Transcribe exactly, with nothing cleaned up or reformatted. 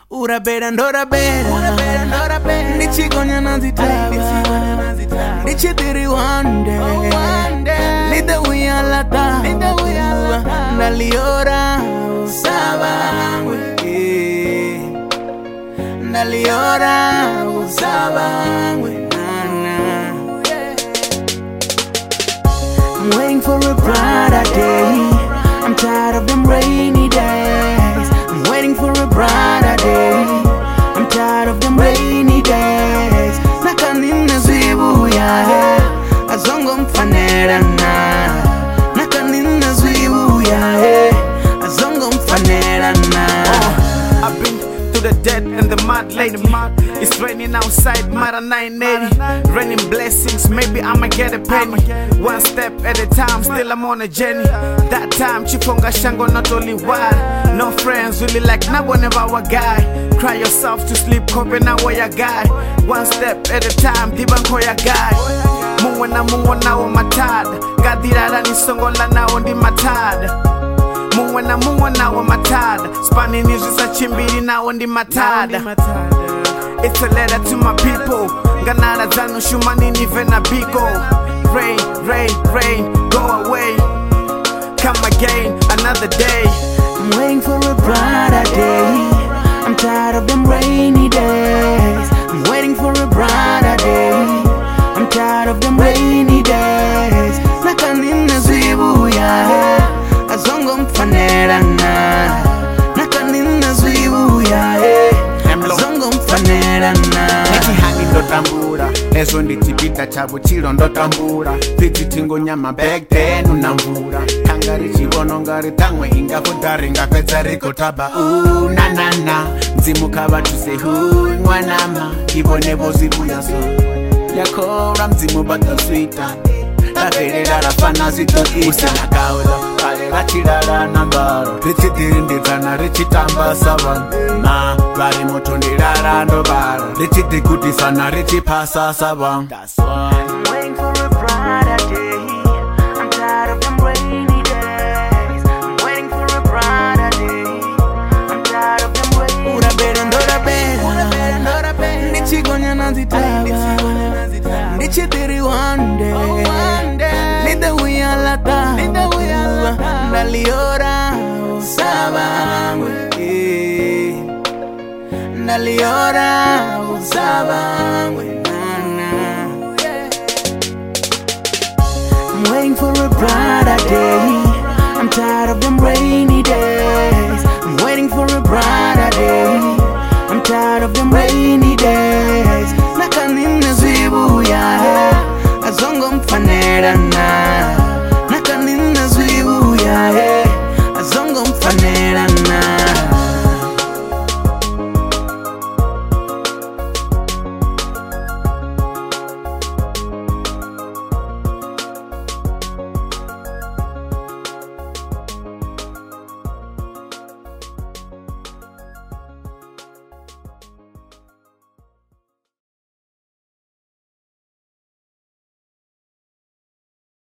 Ura bera ndora bera Ura bera ndora bera Ndichigonya nazitaba Ndichitiri one day Nida uyalata Ndaliora usabangwe Ndaliora usabangwe I'm waiting for a brighter day. I'm tired of them rainy days. I'm waiting for a brighter day. I'm tired of them rainy days. Nakanina zwibu ya he Azongo mfanera na Nakanina zwibu ya he Azongo mfanera na I've been to the dead and the mud lady. It's raining outside, Mara nine eighty. Raining blessings, maybe I'ma get a penny. One step at a time, still I'm on a journey. That time, Chifonga Shango not only wild. No friends, really like now whenever our guy. Cry yourself to sleep, copy now where your guy. One step at a time, dibanko ya guy. Muwana muwana o matad. Gadirara ni songola na ondi matad. Muwana muwana o matad. Spanning is just a chimbiri na ondi matad. It's a letter to my people. Ganara zanu shumani ni vena biko. Rain, rain, rain, go away. Come again, another day. I'm waiting for a brighter day. I'm tired of them rainy days. I'm waiting for a brighter day. I'm tired of them rainy days. Nakanina zwibu ya he Azongo mfanera na Nakanina zwibu ya he Azongo mfanera na Neki hani ndotambura Lezo nditipita chabu chilo ndotambura Piti tingo nyama back then unambura Kangari chibono ngari tangwe inga kudari inga peza riko taba Ooh na na na Mzimu kaba tuse hui mwanama Kibone bozi buya so Yakora mzimu bato sweeta Laferera la fana zito ita Usina kaula Kale rachirara nambaro Richi dirindizana richi tamba saban Na Bari moto ndirara ndobaro Richi dikuti sana richi pasa saban That's why I'm waiting for a brighter day. I'm tired of them rainy days. I'm waiting for a brighter day. I'm tired of them rainy days. Ura bera ndora bera Ndichigonya nazitaba Ndichitiri one day Nida uyalata Ndaliora usabangwe Ndaliora usabangwe I'm waiting for a brighter day. I'm tired of them rainy days. I'm waiting for a brighter day. I'm tired of them rainy days.